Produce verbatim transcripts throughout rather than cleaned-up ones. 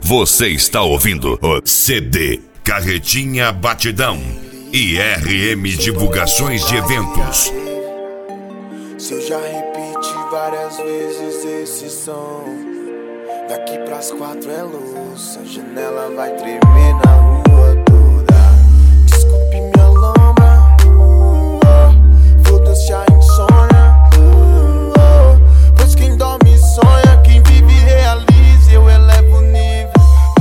Você está ouvindo o C D Carretinha Batidão e R M Divulgações de Eventos. Se eu já repeti várias vezes esse som, daqui pras quatro é luz, a janela vai tremer na rua toda. Desculpe minha lombra, uh, oh, foda-se a insônia, uh, oh, pois quem dorme sonha, quem vive realiza, eu elevo o nível.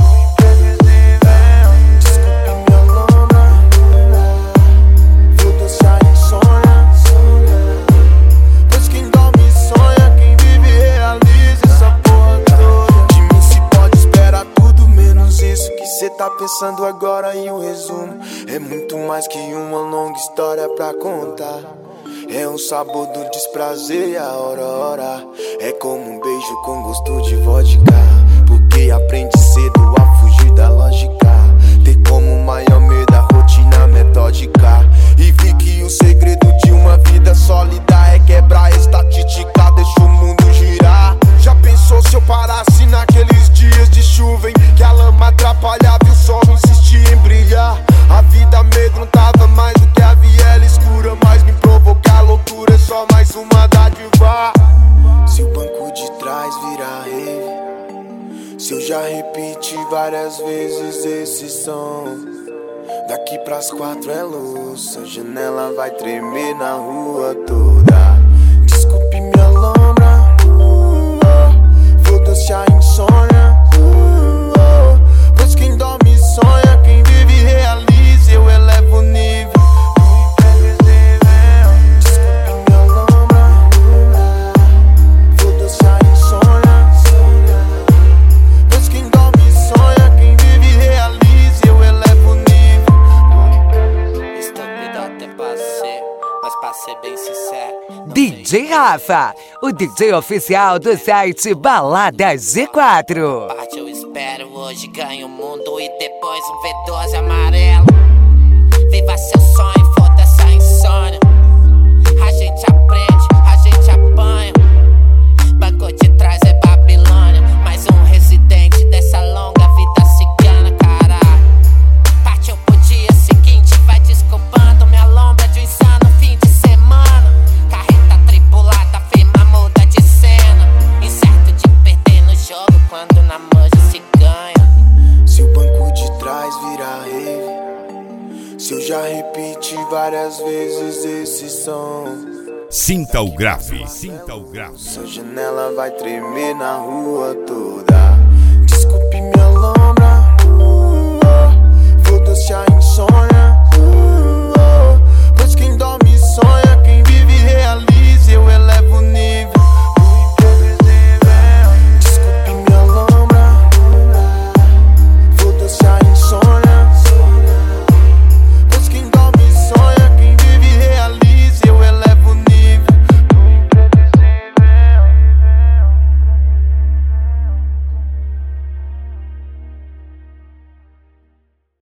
Desculpe minha lombra, uh, foda-se a insônia, pois quem dorme sonha, quem vive realiza essa porra toda. De mim se pode esperar tudo menos isso que cê tá pensando agora. E o resumo é muito mais que uma longa história pra contar. É um sabor do desprazer e a hora, hora é como um beijo com gosto de vodka. Porque aprende cedo a fugir da lógica, ter como maior medo a rotina metódica. E vi que o segredo de uma vida sólida é quebrar a estatística, deixa o mundo girar. Já pensou se eu parasse naqueles dias de chuva em que a lama atrapalhava e o sol insistia em brilhar? A vida amedrontava mais do que a viela escura, mas me provocar loucura é só mais uma dádiva. Se o banco de trás virar rave, se eu já repeti várias vezes esse som, daqui pras quatro é luz, a janela vai tremer na rua toda. Desculpe minha lombra, uh, oh, foda-se a insônia, uh, oh, pois quem dorme sonha, quem vive realiza, eu elevo o nível. Desculpe minha lombra, uh, foda-se a insônia, pois quem dorme sonha, quem vive realiza, eu elevo o nível. Estúpido até passei, mas pra ser bem sincero, D J Rafa, o D J oficial do site Balada G quatro. parte eu espero, hoje ganho o mundo e depois um V doze amarelo. Viva seu sonho, foda-se a insônia. A gente aprende, a gente apanha. Banco de trás é Babilônia, mais um residente dessa longa vida cigana, caralho. Partiu pro dia seguinte, vai desculpando minha lombra de um insano fim de semana. Carreta tripulada, firma muda de cena. Incerto de perder no jogo quando na manja se ganha. Se o banco de trás virar rave, se eu já repeti várias vezes esse som, Sinta o grave. Sinta o grave. essa janela vai tremer na rua toda.